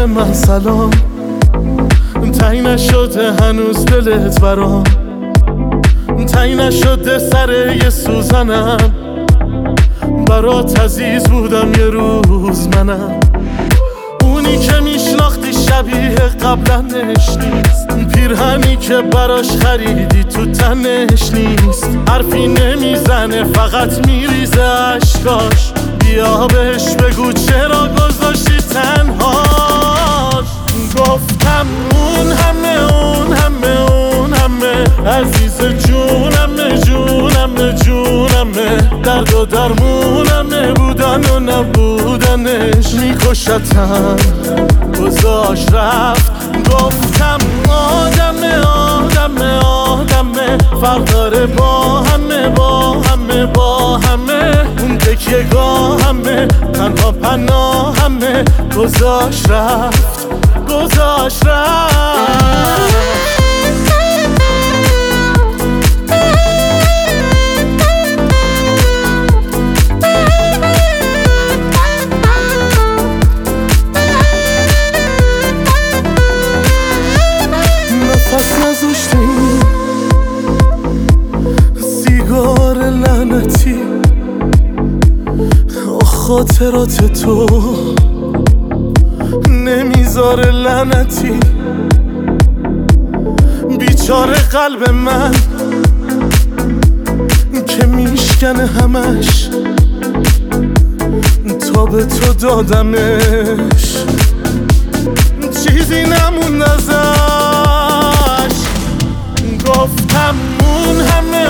من سلام، تنگ نشده هنوز دلت برام، تنگ نشده سر یه سوزنم، برات عزیز بودم یه روز منم. اونی که میشناختی شبیه قبلنش نیست، پیرهنی که براش خریدی تو تنش نیست، حرفی نمیزنه فقط میریزه اشکاش، بیا بهش بگو چرا گذاشتی تنهاش. گفتم اون همه عزیز جونمه جونمه جونمه، درد و درمونمه بودن و نبودنش، میکشتم گذاشت رفت. گفتم آدمه فرق داره با همه اون تکیه گاهمه، تنها پناهمه، گذاشت رفت. نفس نذاشتی سیگار لعنتی، خاطرات تو نمیذاره لعنتی، بیچاره قلب من که میشکنه همش، تا به تو دادمش چیزی نمون ازش. گفتم اون همه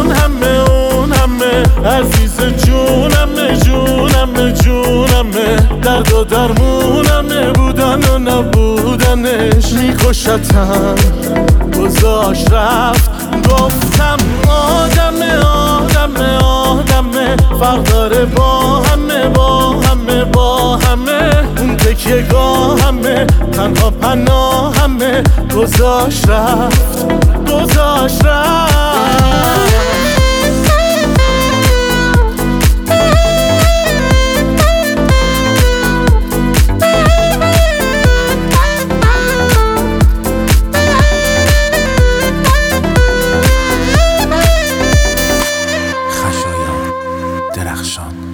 عزیز جونمه جونمه جونمه، درد و درمونمه بودن و نبودنش، میکشتم گذاشت رفت. گفتم آدمه فرق داره با همه اون تکیه گاهمه، تنها پناهمه، گذاشت رفت. درخشان